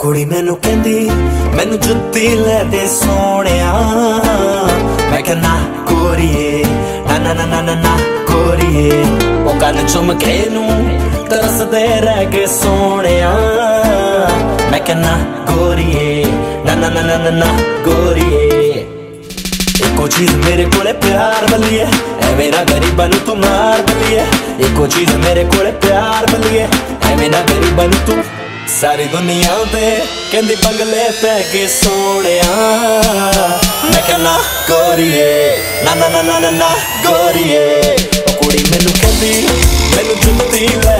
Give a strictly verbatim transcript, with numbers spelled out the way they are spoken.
कुड़ी मैनू कहंदी मैनू जुत्ती ले दे सोहणिया। मैं कहना गोरीए ना ना ना ना ना ना गोरीए। ओ कन चुम के नू तरसदे रह गए सोहणिया। मैं कहना गोरीए ना ना ना ना ना ना गोरीए। एको चीज मेरे कोले प्यार बलिए ऐ मेरा गरीबा नू तू मार बलिए। एको चीज मेरे कोले प्यार बलिए ऐ मेरा गरीबा नू तू। सारी दुनिया ते कहंदी बंगले पै के सोहणिया। मैं कहना गोरीए ना ना ना ना ना ना गोरीए। ओ कुड़ी मैनू कहंदी मैनू जुत्ती